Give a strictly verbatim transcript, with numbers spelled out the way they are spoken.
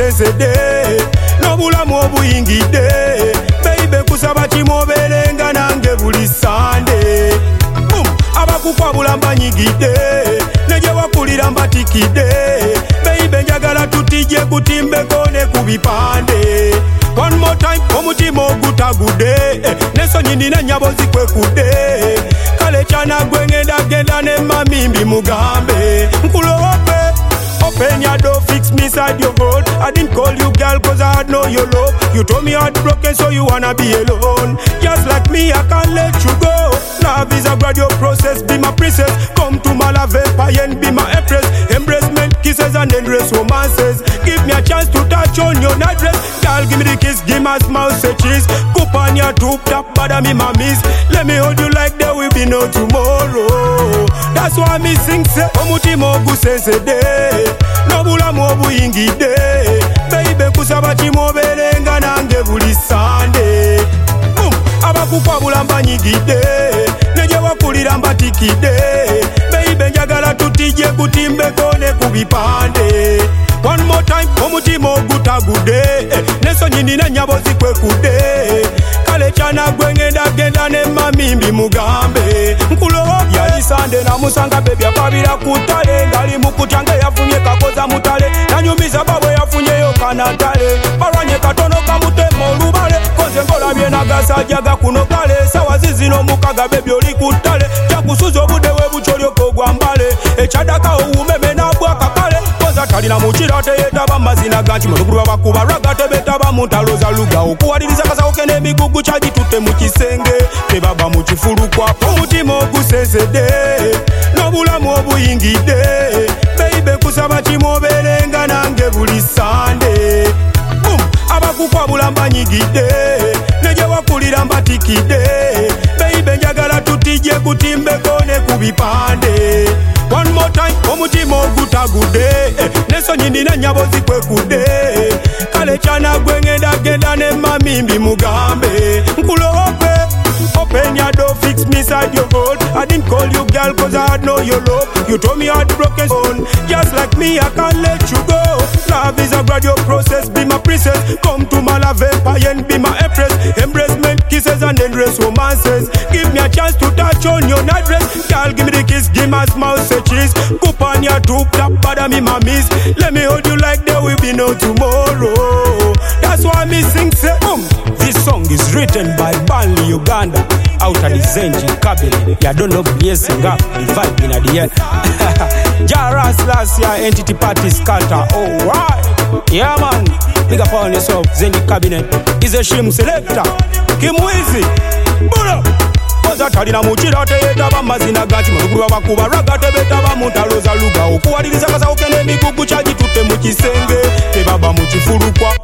gusensedde n'obulamu obuyingidde bayibe kusaba kimobeerenga nange buli sande abakukwabula mbanyigidde negye wakulira mbatikidde bayibe njagala tutijje kutimbeko ne ku bipande one more time omutima ogutagudde n'ensonyi nina nnyabo zikwekudde kale kyana gwe ngenda genda ne mamimbi mugambe nkulowope open your door, fix me inside your hold. I didn't call you girl cause I had know your love. You told me heartbroken so you wanna be alone. Just like me I can't let you go. Love is a gradual process, be my princess. Come to my love empire and be my empress. Embracement, kisses and endless romances. Give me a chance to touch on your night dress. Girl give me the kiss, give my smile say cheese. Coop on your tube top, bother me my miss. Let me hold you like there will be no tomorrow. That's why me sing say omutima ogusensedde n'obulamu obuyingidde bayibe kusaba kimobeerenga nange buli sande abakukwabula mbanyigidde negye wakulira mbatikidde bayibe njagala tutijje kutimbeko ne ku bipande one more time omutima ogutagudde n'ensonyi nina nnyabo zikwekudde kale kyana gwe ngenda genda ne mamimbi mugambe nkulowo yali sande namusanga bebi akabira ku ttale ngali mu kutya nga yafunye kakoza mutale nanyumiza babwe yafunyeyo kanatale balwanye katono kamutema olubale koze ngolabye nagasajja gakuno kale sawa zizino omukaga bebi oli ku ttale kyakusuza obudde webukyolyoka ogwambale ekyadaka owumeme nabwaka kale koza talina mukira teyetaba mazina ganti mulugulu babakuba lwaga tebetaba mu ntalo za luga okuwaliriza kasawo kene emigugu kyagitutte mu kisenge tebaba mu kifulukwa omutima ogusensedde n'obulamu obuyingidde bayibe kusaba kimobeerenga nange buli sande abakukwabula mbanyigidde negye wakulira mbatikidde bayibe njagala tutijje kutimbeko ne ku bipande one more time omutima ogutagudde n'ensonyi nina nnyabo zikwekudde kale kyana gwe ngenda genda ne mamimbi mugambe nkulowope open your door, fix me inside your hold. I didn't call you girl cause I had know your love. You told me heartbroken son. Just like me I can't let you go. Love is a gradual process, be my princess. Come to my love empire and be my empress. Embracement, kisses and endless romances. Give me a chance to touch on your night dress. Girl give me the kiss, give my smile say cheese. Coop on your tube top, bother me my miss. Let me hold you like there will be no tomorrow. That's why me sing say um. This song is written by Burnley, Uganda. Out of the Zenji cabinet. Ya don't know blessing up the vibe in the air. Jaras last year entity party scatter. Oh right. Yeah man. Big up on yourself. Zenji cabinet is a shim selector. Kimwizi. Buddha. Koza talina mukira teyetaba mazina ganti mulugulu babakuba lwaga tebetaba mu ntalo za luga okuwaliriza kasawo kene emigugu kyagitutte mu kisenge tebaba mu kifulukwa